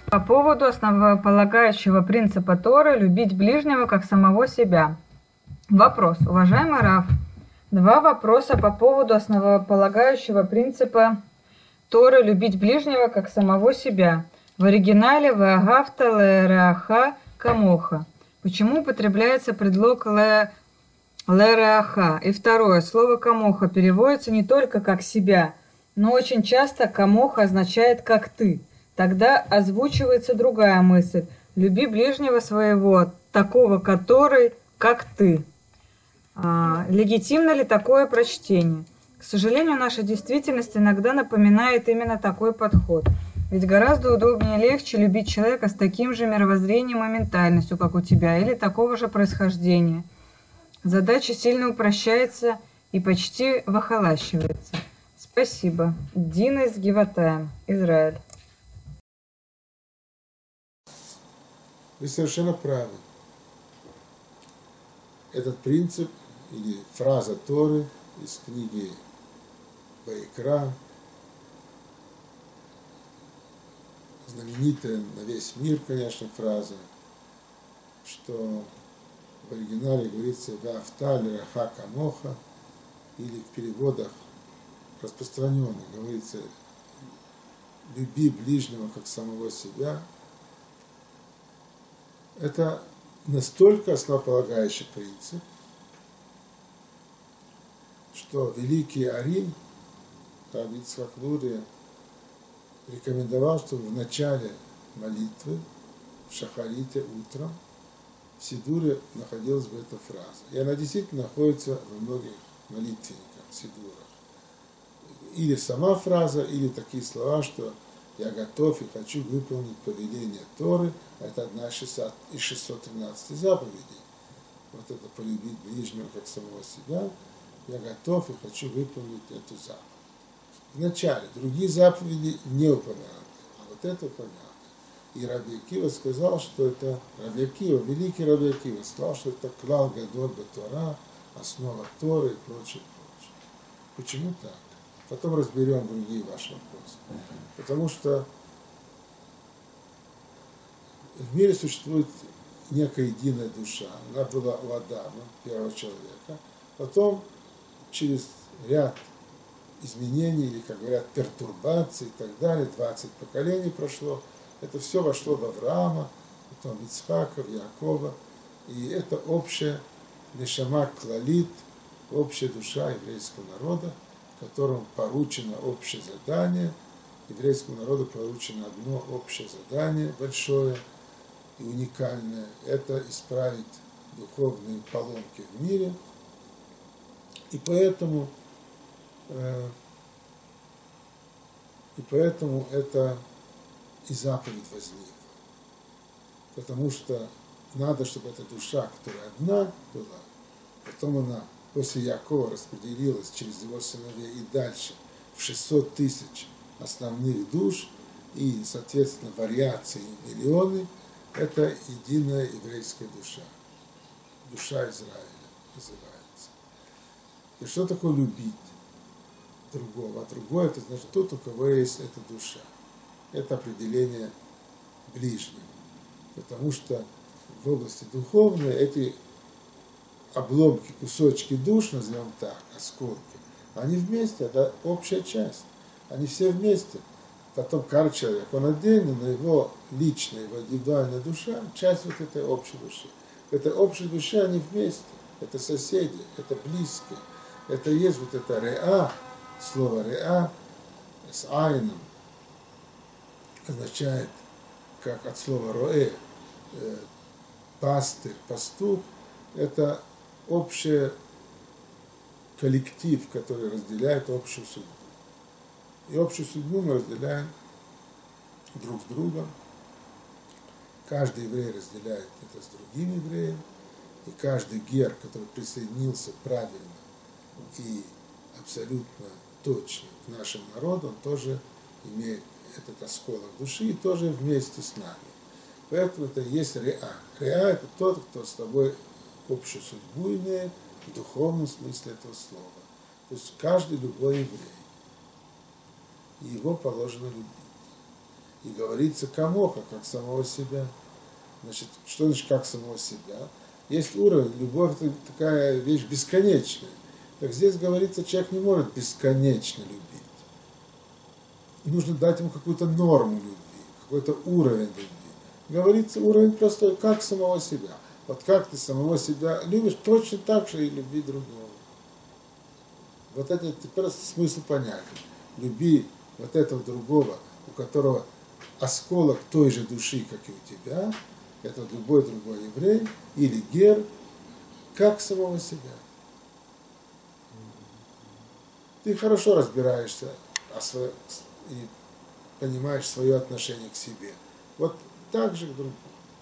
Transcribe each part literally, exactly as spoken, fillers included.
По поводу основополагающего принципа Торы «любить ближнего как самого себя». Вопрос. Уважаемый Рав, два вопроса по поводу основополагающего принципа Торы «любить ближнего как самого себя». В оригинале «Ваагавта лереаха камоха». Почему употребляется предлог ле лереаха? И второе. Слово камоха переводится не только как себя, но очень часто камоха означает как ты. Тогда озвучивается другая мысль. Люби ближнего своего, такого, который, как ты. А, легитимно ли такое прочтение? К сожалению, наша действительность иногда напоминает именно такой подход. Ведь гораздо удобнее и легче любить человека с таким же мировоззрением и ментальностью, как у тебя, или такого же происхождения. Задача сильно упрощается и почти выхолащивается. Спасибо. Дина из Гиватаем, Израиль. Вы совершенно правы. Этот принцип или фраза Торы из книги Ваикра, знаменитая на весь мир, конечно, фраза, что в оригинале говорится «Ваавта лераха камоха», или в переводах распространенных говорится «люби ближнего как самого себя». Это настолько основополагающий принцип, что великий Ари, Рав Ицхак Лурия, рекомендовал, чтобы в начале молитвы, в шахарите утром, в Сидуре находилась бы эта фраза. И она действительно находится во многих молитвенниках, Сидурах. Или сама фраза, или такие слова, что «я готов и хочу выполнить повеление Торы». Это одна из шестисот тринадцати заповедей. Вот это «полюбить ближнего, как самого себя». Я готов и хочу выполнить эту заповедь. Вначале другие заповеди не упомянуты, а вот это упомянуто. И Раби Акива сказал, что это Раби Акива, великий Раби Акива, сказал, что это клал гадоль бе-Тора, основа Торы и прочее, прочее. Почему так? Потом разберем другие ваши вопросы. Потому что в мире существует некая единая душа. Она была у Адама, первого человека. Потом через ряд изменений, или, как говорят, пертурбаций и так далее, двадцать поколений прошло, это все вошло в Авраама, потом в Ицхака, в Яакова, и это общая нешама клалит, общая душа еврейского народа, которому поручено общее задание, еврейскому народу поручено одно общее задание, большое и уникальное, это исправить духовные поломки в мире, и поэтому э, и поэтому это и заповедь возникла. Потому что надо, чтобы эта душа, которая одна была, потом она после Якова распределилась через его сыновей и дальше в шестьсот тысяч основных душ, и, соответственно, вариации миллионы, это единая еврейская душа. Душа Израиля называется. И что такое любить другого? А другое, это значит тот, у кого есть эта душа. Это определение ближнего. Потому что в области духовной эти обломки, кусочки душ, назовем так, осколки, они вместе, это общая часть. Они все вместе. Потом каждый человек, он отдельно, но его личная, его индивидуальная душа, часть вот этой общей души. Это общей души, они вместе. Это соседи, это близкие. Это есть вот это реа, слово реа с айном означает, как от слова роэ, э, пастырь, пастух, это общий коллектив, который разделяет общую судьбу. И общую судьбу мы разделяем друг с другом. Каждый еврей разделяет это с другим евреем. И каждый гер, который присоединился правильно и абсолютно точно к нашему народу, он тоже имеет этот осколок души и тоже вместе с нами. Поэтому это есть реа. Реа – это тот, кто с тобой общую судьбу имеет в духовном смысле этого слова. То есть каждый любой еврей. И его положено любить. И говорится камоха, как самого себя. Значит, что значит как самого себя? Есть уровень, любовь это такая вещь бесконечная. Так здесь говорится, человек не может бесконечно любить. Нужно дать ему какую-то норму любви, какой-то уровень любви. Говорится уровень простой, как самого себя. Вот как ты самого себя любишь, точно так же и люби другого. Вот это просто смысл понятен. Люби вот этого другого, у которого осколок той же души, как и у тебя, это любой другой еврей или гер, как самого себя. Ты хорошо разбираешься о своем, и понимаешь свое отношение к себе. Вот так же к другому.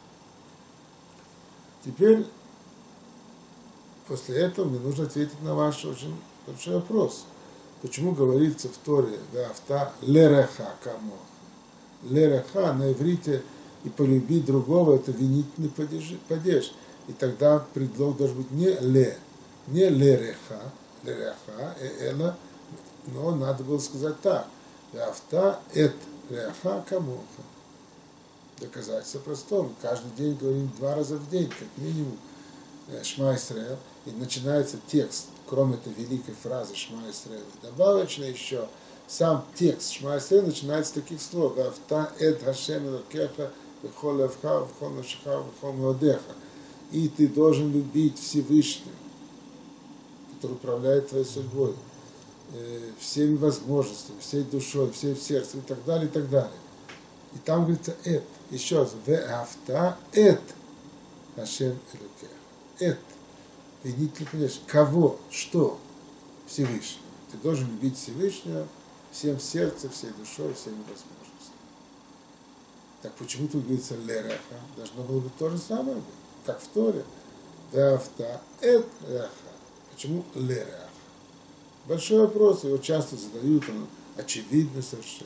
Теперь, после этого мне нужно ответить на ваш очень большой вопрос. Почему говорится в Торе «Веавта лереха камоха»? Лереха на иврите и полюби другого, это винительный падеж. И тогда предлог должен быть не ле, не лереха, лереха, эла, но надо было сказать так. Веавта эт лереха камоха. Доказательство простое. Мы каждый день говорим два раза в день, как минимум, Шма Исраэль. И начинается текст, кроме этой великой фразы Шма Исраэль. Добавочно еще сам текст Шма Исраэль начинается с таких слов. Веавта эт Хашем элокеха вехол левха, вехол навшеха, вехол меодеха. И ты должен любить Всевышнего, который управляет твоей судьбой, всеми возможностями, всей душой, всей сердцем и так далее, и так далее. И там говорится «эт». Еще раз. «Веавта эт Хашем элокеха». «Эт». Винительный падеж. Кого? Что? Всевышнего. Ты должен любить Всевышнего всем сердцем, всей душой, всеми возможностями. Так почему тут говорится «лереха»? Должно было быть то же самое, как в Торе. «Веавта эт реха». Почему «лереха»? Большой вопрос, его часто задают, он очевидно совершенно.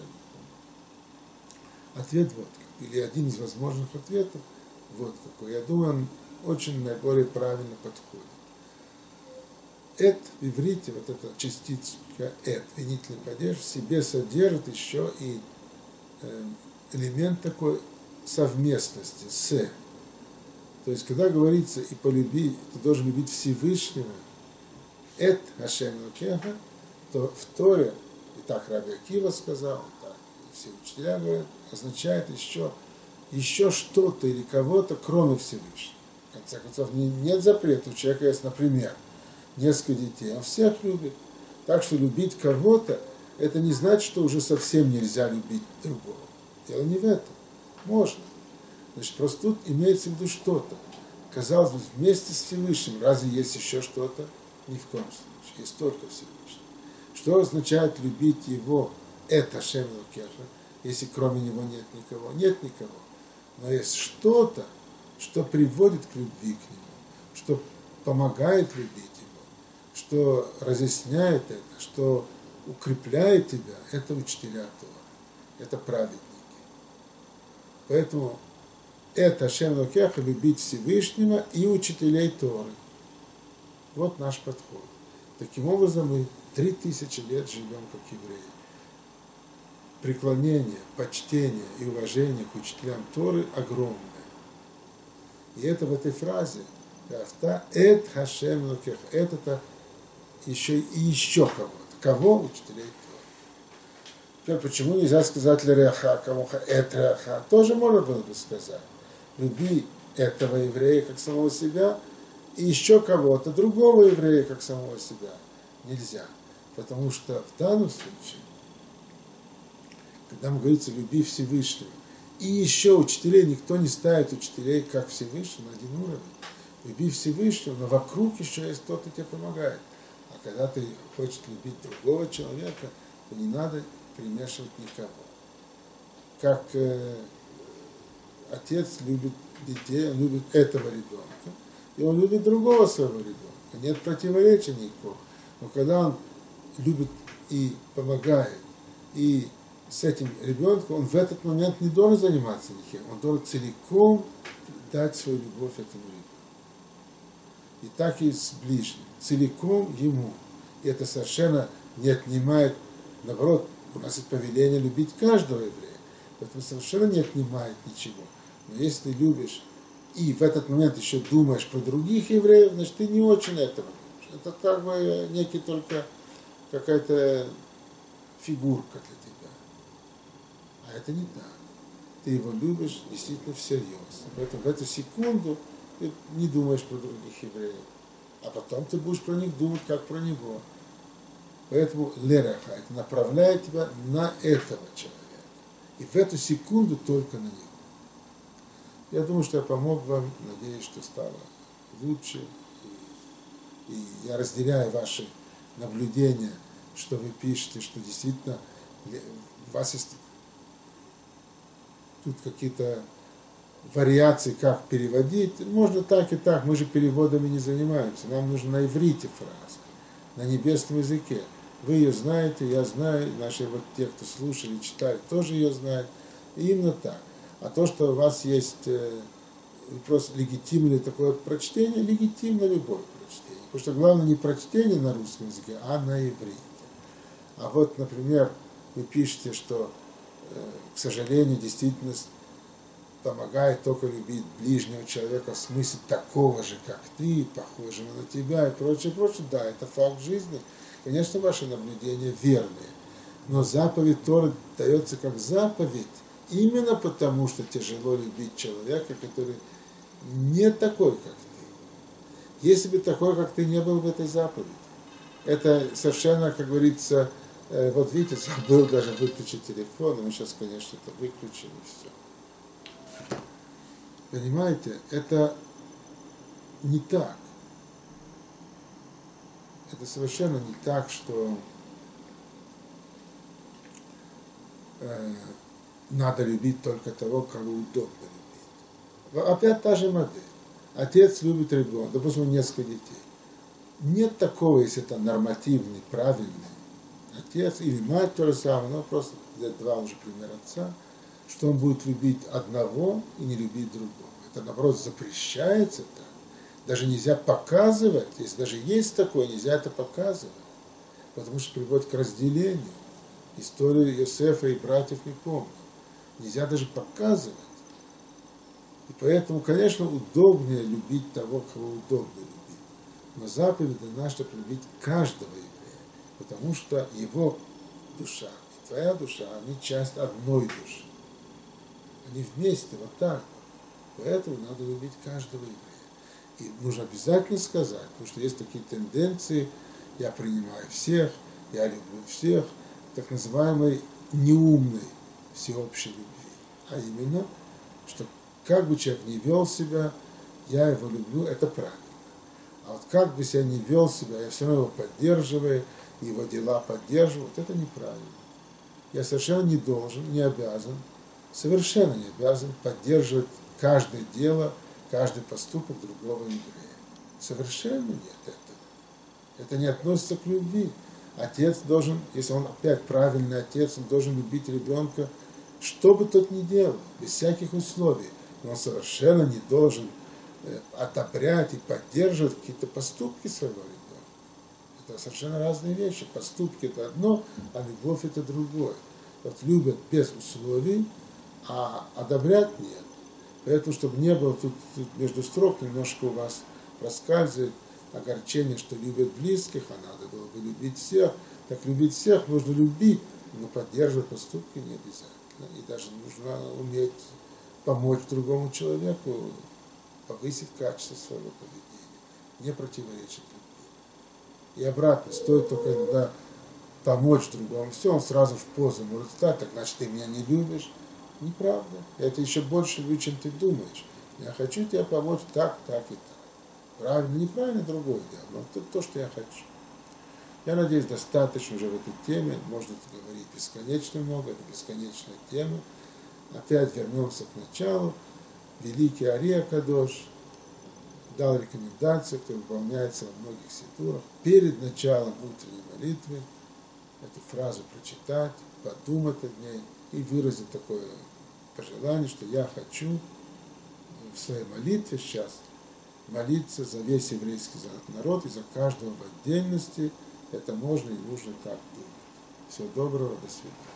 Ответ вот как, или один из возможных ответов вот какой. Я думаю, он очень наиболее правильно подходит. Эт в иврите, вот эта частичка эт, винительный падеж, в себе содержит еще и э, элемент такой совместности, с. То есть, когда говорится и полюби, ты должен любить Всевышнего, эт Хашем элокеха, то в Торе, и так Раби Акива сказал, так все учителя говорят, означает еще, еще что-то или кого-то, кроме Всевышнего. В конце концов, нет запрета. У человека есть, например, несколько детей, он всех любит. Так что любить кого-то, это не значит, что уже совсем нельзя любить другого. Дело не в этом. Можно. Значит, просто тут имеется в виду что-то. Казалось бы, вместе с Всевышним, разве есть еще что-то? Ни в коем случае. Есть только Всевышний. Что означает любить его? Это Шем Элокеха, если кроме него нет никого. Нет никого. Но есть что-то, что приводит к любви к нему, что помогает любить его, что разъясняет это, что укрепляет тебя. Это учителя Торы, это праведники. Поэтому это Шем Элокеха, любить Всевышнего и учителей Торы. Вот наш подход. Таким образом, мы три тысячи лет живем как евреи. Преклонение, почтение и уважение к учителям Торы огромное. И это в этой фразе «Веавта эт Хашем элокеха». Это еще и еще кого-то. Кого? Учителей Торы. Теперь, почему нельзя сказать «лереха камоха эт реха»? Тоже можно было бы сказать. Люби этого еврея как самого себя, и еще кого-то, другого еврея как самого себя. Нельзя. Потому что в данном случае, когда мы говорится «люби Всевышнего», и еще учителей, никто не ставит учителей как Всевышнего на один уровень. Люби Всевышнего, но вокруг еще есть кто-то тебе помогает. А когда ты хочешь любить другого человека, то не надо примешивать никого. Как э, отец любит детей, он любит этого ребенка, и он любит другого своего ребенка. Нет противоречия никакого. Но когда он любит и помогает, и с этим ребенком, он в этот момент не должен заниматься никем, он должен целиком дать свою любовь этому ребенку. И так и с ближним, целиком ему. И это совершенно не отнимает, наоборот, у нас есть повеление любить каждого еврея. Поэтому совершенно не отнимает ничего. Но если ты любишь и в этот момент еще думаешь про других евреев, значит, ты не очень этого любишь. Это как бы некий только какая-то фигурка для тебя. А это не так. Ты его любишь действительно всерьез. Поэтому в эту секунду ты не думаешь про других евреев. А потом ты будешь про них думать, как про него. Поэтому лераха, это направляет тебя на этого человека. И в эту секунду только на него. Я думаю, что я помог вам. Надеюсь, что стало лучше. И, и я разделяю ваши наблюдения, что вы пишете, что действительно у вас есть тут какие-то вариации, как переводить. Можно так и так, мы же переводами не занимаемся. Нам нужно на иврите фраза, на небесном языке. Вы ее знаете, я знаю, наши вот те, кто слушали, читали, тоже ее знают. И именно так. А то, что у вас есть э, просто легитимное такое прочтение, легитимно любое прочтение. Потому что главное не прочтение на русском языке, а на иврите. А вот, например, вы пишете, что, э, к сожалению, действительность помогает только любить ближнего человека в смысле такого же, как ты, похожего на тебя и прочее, прочее. Да, это факт жизни. Конечно, ваши наблюдения верные. Но заповедь Торы дается как заповедь именно потому, что тяжело любить человека, который не такой, как ты. Если бы такой, как ты, не был в этой заповеди. Это совершенно, как говорится, э, вот видите, забыл даже выключить телефон, и мы сейчас, конечно, это выключили, и все. Понимаете, это не так. Это совершенно не так, что э, надо любить только того, кого удобно любить. Опять та же модель. Отец любит ребенка, допустим, несколько детей. Нет такого, если это нормативный, правильный отец, или мать то же самое, но просто два уже пример отца, что он будет любить одного и не любить другого. Это, наоборот, запрещается так. Даже нельзя показывать, если даже есть такое, нельзя это показывать, потому что приводит к разделению. Историю Йосефа и братьев не помню. Нельзя даже показывать. И поэтому, конечно, удобнее любить того, кого удобно любить. Но заповедь дана, чтобы любить каждого еврея, потому что его душа и твоя душа, они часть одной души. Они вместе, вот так вот. Поэтому надо любить каждого еврея. И нужно обязательно сказать, потому что есть такие тенденции, я принимаю всех, я люблю всех, так называемой неумной всеобщей любви. А именно, что как бы человек ни вел себя, я его люблю, это правильно. А вот как бы себя ни вел себя, я все равно его поддерживаю, его дела поддерживаю, вот это неправильно. Я совершенно не должен, не обязан, совершенно не обязан поддерживать каждое дело, каждый поступок другого еврея. Совершенно нет этого. Это не относится к любви. Отец должен, если он опять правильный отец, он должен любить ребенка, что бы тот ни делал, без всяких условий. Но он совершенно не должен одобрять и поддерживать какие-то поступки своего ребенка. Это совершенно разные вещи. Поступки – это одно, а любовь – это другое. Вот любят без условий, а одобрять нет. Поэтому, чтобы не было тут, тут между строк, немножко у вас проскальзывает огорчение, что любят близких, а надо было бы любить всех. Так любить всех нужно любить, но поддерживать поступки не обязательно. И даже нужно уметь помочь другому человеку повысить качество своего поведения, не противоречить любви. И обратно, стоит только иногда помочь другому, все, он сразу в позу может стать, так значит, ты меня не любишь. Неправда. Я это еще больше люблю, чем ты думаешь. Я хочу тебе помочь так, так и так. Правильно, неправильно, другое дело. Но это то, что я хочу. Я надеюсь, достаточно уже в этой теме. Можно говорить бесконечно много. Это бесконечная тема. Опять вернемся к началу. Великий Ария Кадош дал рекомендации, которые выполняются во многих сидурах. Перед началом утренней молитвы эту фразу прочитать, подумать о ней и выразить такое пожелание, что я хочу в своей молитве сейчас молиться за весь еврейский народ и за каждого в отдельности. Это можно и нужно так думать. Всего доброго, до свидания.